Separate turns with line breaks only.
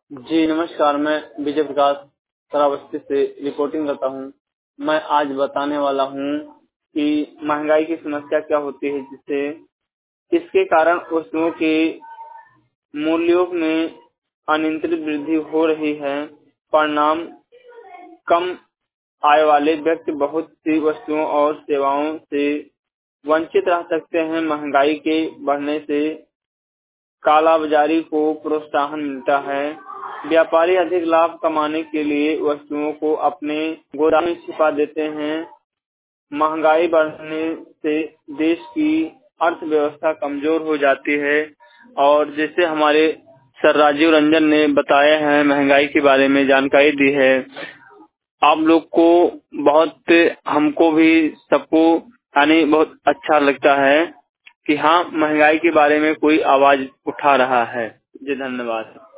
जी नमस्कार, मैं विजय प्रकाश श्रावस्ती से रिपोर्टिंग करता हूँ। मैं आज बताने वाला हूँ कि महंगाई की समस्या क्या होती है, जिससे इसके कारण वस्तुओं के मूल्यों में अनियंत्रित वृद्धि हो रही है। परिणाम कम आय वाले व्यक्ति बहुत सी वस्तुओं और सेवाओं से वंचित रह सकते हैं। महंगाई के बढ़ने से कालाबाजारी को प्रोत्साहन मिलता है। व्यापारी अधिक लाभ कमाने के लिए वस्तुओं को अपने गोदाम में छिपा देते हैं। महंगाई बढ़ने से देश की अर्थव्यवस्था कमजोर हो जाती है। और जैसे हमारे सर राजीव रंजन ने बताया है, महंगाई के बारे में जानकारी दी है। आप लोग को बहुत, हमको भी सबको यानी बहुत अच्छा लगता है कि हाँ, महंगाई के बारे में कोई आवाज उठा रहा है। जी धन्यवाद।